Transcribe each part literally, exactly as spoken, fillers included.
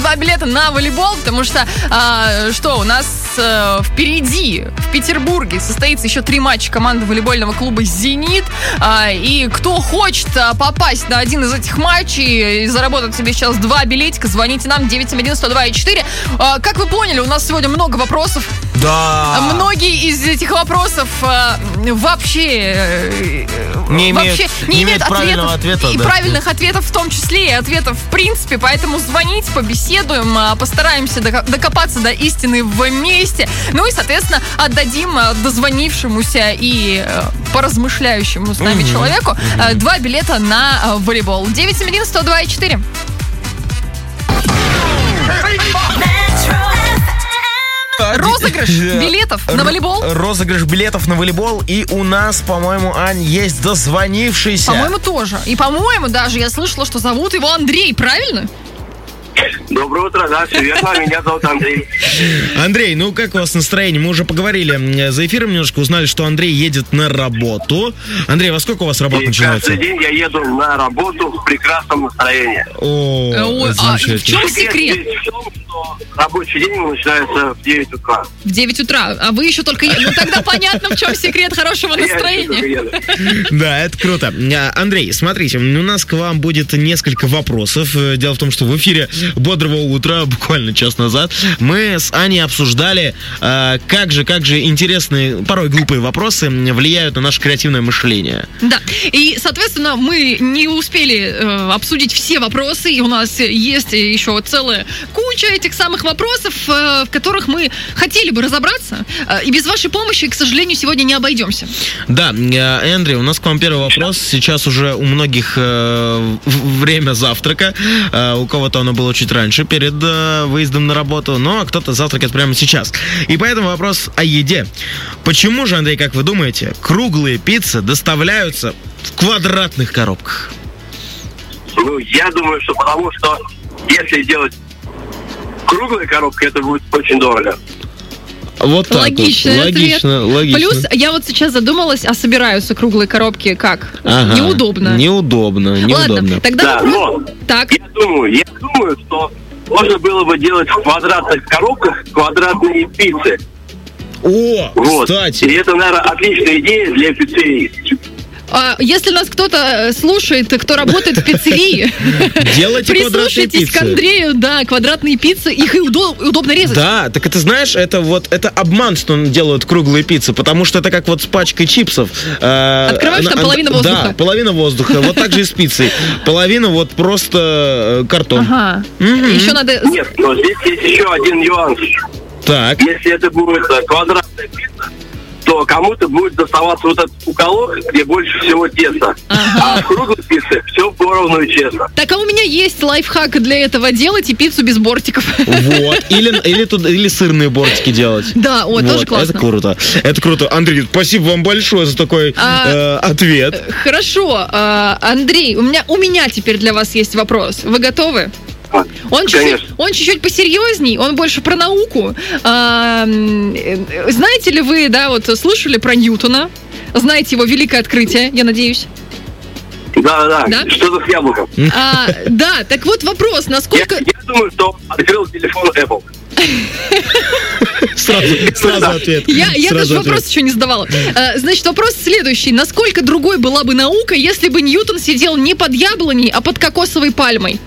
два билета на волейбол, потому что, а, что, у нас а, впереди, в Петербурге, состоится еще три матча команды волейбольного клуба «Зенит». А, и кто хочет а, попасть на один из этих матчей и заработать себе сейчас два билетика, звоните нам девять семь один сто два четыре. А, как вы поняли, у нас сегодня много вопросов. Да. Многие из этих вопросов а, вообще, не имеют, вообще не не имеют имеют правильного ответов, ответа. и Да. правильных ответов в том числе, и ответов в принципе. Поэтому звоните, побеседуем, постараемся докопаться до истины в месте. Ну и, соответственно, отдадим дозвонившемуся и поразмышляющему с нами угу. человеку угу. два билета на волейбол. девять семь один сто два четыре. Розыгрыш билетов на волейбол. Розыгрыш билетов на волейбол. И у нас, по-моему, Ань, есть дозвонившийся. По-моему, тоже. И, по-моему, даже я слышала, что зовут его Андрей, правильно? Доброе утро, да, все верно, меня зовут Андрей. Андрей, ну как у вас настроение? Мы уже поговорили за эфиром немножко, узнали, что Андрей едет на работу. Андрей, во сколько у вас работа и начинается? Каждый день я еду на работу в прекрасном настроении. О, Ой, а в чем секрет? В том, что рабочий день начинается в девять утра. В девять утра, а вы еще только... Ну тогда понятно, в чем секрет хорошего настроения. Да, это круто. Андрей, смотрите, у нас к вам будет несколько вопросов. Дело в том, что в эфире «Бодрого утра» буквально час назад мы с Аней обсуждали, э, как же, как же интересные, порой глупые вопросы влияют на наше креативное мышление. Да, и, соответственно, мы не успели э, обсудить все вопросы, и у нас есть еще целая куча этих самых вопросов, э, в которых мы хотели бы разобраться, э, и без вашей помощи, к сожалению, сегодня не обойдемся. Да, э, Эндрю, у нас к вам первый вопрос. Сейчас уже у многих э, время завтрака, э, у кого-то оно было чуть раньше, перед э, выездом на работу, но кто-то завтракает прямо сейчас. И поэтому вопрос о еде. Почему же, Андрей, как вы думаете, круглые пиццы доставляются в квадратных коробках? Ну, я думаю, что потому что если делать круглая коробка, это будет очень дорого. Вот так логичный вот. ответ. Логично, логично. Плюс я вот сейчас задумалась, а собираются круглые коробки как? Ага. Неудобно. Неудобно, неудобно. Ладно, тогда да, вопрос... но так. я думаю, я думаю, что можно было бы делать в квадратных коробках квадратные пиццы. О, вот. Кстати. И это, наверное, отличная идея для пиццерии. А, если нас кто-то слушает, кто работает в пиццерии, делайте квадратные пиццы. Прислушайтесь к Андрею, да, квадратные пиццы, их и удоб, удобно резать. Да, так это знаешь, это вот это обман, что делают круглые пиццы, потому что это как вот с пачкой чипсов. Открываешь, там половина воздуха. Да, половина воздуха. Вот так же и с пиццей. Половина вот просто картон. Ага. Еще надо... Нет, но здесь есть еще один нюанс. Так. Если это будет квадратная пицца, то кому-то будет доставаться вот этот уголок, где больше всего теста. Ага. А в круглой пицце все поровну и честно. Так, а у меня есть лайфхак для этого. Делайте пиццу без бортиков. Вот. Или, или, тут, или сырные бортики делать. Да, о, вот, тоже классно. Это круто. Это круто. Андрей, спасибо вам большое за такой а, э, ответ. Хорошо. А, Андрей, у меня, у меня теперь для вас есть вопрос. Вы готовы? Он чуть-чуть, он чуть-чуть посерьезней, он больше про науку. А, знаете ли вы, да, вот слышали про Ньютона? Знаете его великое открытие, я надеюсь? Да, да, да. Что-то с яблоком. А, да, так вот вопрос, насколько... Я, я думаю, что открыл телефон Apple. Сразу, сразу ответ. Я, я сразу даже вопрос еще не задавала. А, значит, вопрос следующий. Насколько другой была бы наука, если бы Ньютон сидел не под яблоней, а под кокосовой пальмой?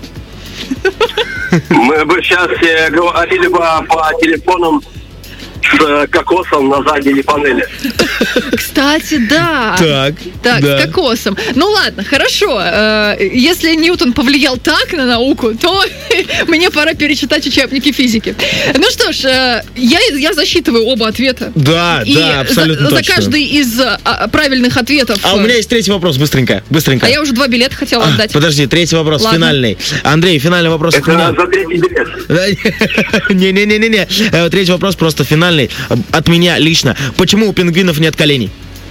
Мы бы сейчас э, говорили бы по телефонам с кокосом на задней панели. Кстати, да. Так, так да. С кокосом. Ну ладно, хорошо. Если Ньютон повлиял так на науку, то мне пора перечитать учебники физики. Ну что ж, я, я засчитываю оба ответа. Да, и да, абсолютно за, точно. За каждый из а, правильных ответов... А у меня есть третий вопрос, быстренько, быстренько. А я уже два билета хотела а, отдать. Подожди, третий вопрос, ладно. Финальный. Андрей, финальный вопрос. Это за третий билет. Не-не-не-не. Третий вопрос просто финальный. От меня лично. Почему у пингвинов нет коленей?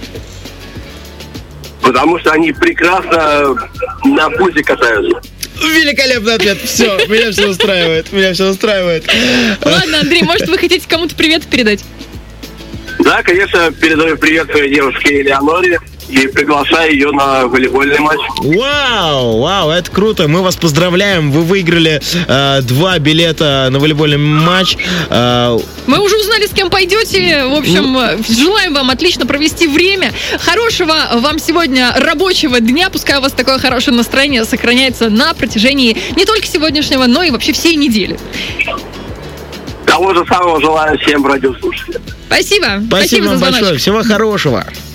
Потому что они прекрасно на пузе катаются. Великолепный ответ. Все, меня все устраивает. Меня все устраивает. Ладно, Андрей, может, вы хотите кому-то привет передать? Да, конечно, передаю привет своей девушке Элеоноре и приглашаю ее на волейбольный матч. Вау, вау, это круто. Мы вас поздравляем. Вы выиграли э, два билета на волейбольный матч. Э, Мы уже узнали, с кем пойдете. В общем, желаем вам отлично провести время. Хорошего вам сегодня рабочего дня. Пускай у вас такое хорошее настроение сохраняется на протяжении не только сегодняшнего, но и вообще всей недели. Того же самого желаю всем радиослушателям. Спасибо. Спасибо, Спасибо вам большое. Всего хорошего.